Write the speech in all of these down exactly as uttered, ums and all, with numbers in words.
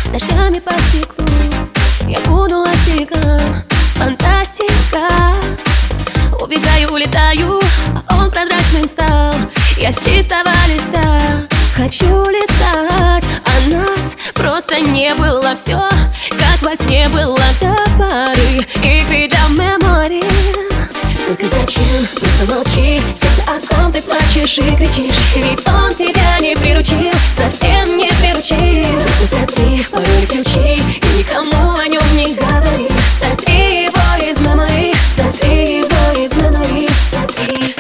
дождями по стеклу. Я буду ластиком, фантастика. Убегаю, улетаю, а он прозрачным стал. Я с чистого листа хочу листать, а нас просто не было. Все, как во сне было до поры игры до мемори. Только зачем? Просто молчи. Сердце, о ком ты плачешь и кричишь, ведь он тебя не приручил, совсем не приручил. Просто сотри пароль ключи и никому о нем не говори. Сотри его из мемори, сотри его из мемори, сотри.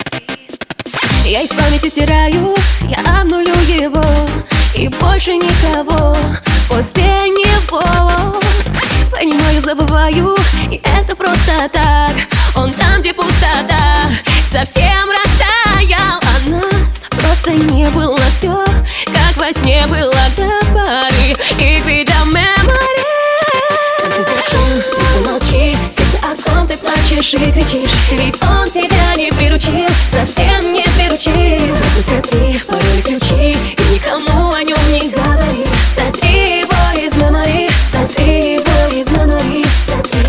Я из памяти стираю, я обнулю его, и больше никого после него. Понимаю, забываю, и это просто так. Он там, где пустота, совсем растаял, а нас просто не было. Все, как во сне было до поры игры до мемори. Только зачем? Просто молчи. Сердце, о ком ты плачешь и кричишь, ведь он тебя не приручил, совсем не приручил. Просто сотри пароль ключи и никому о нем не говори. Сотри его из мемори, сотри его из мемори, сотри.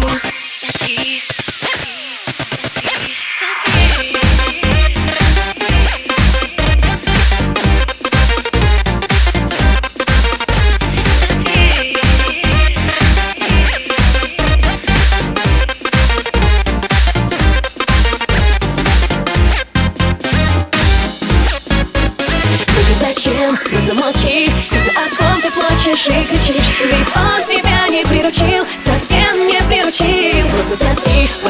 Зачем? Ну замолчи. Сердце, о ком ты плачешь и кричишь, ведь он тебя не приручил, совсем не приручил. Просто сотри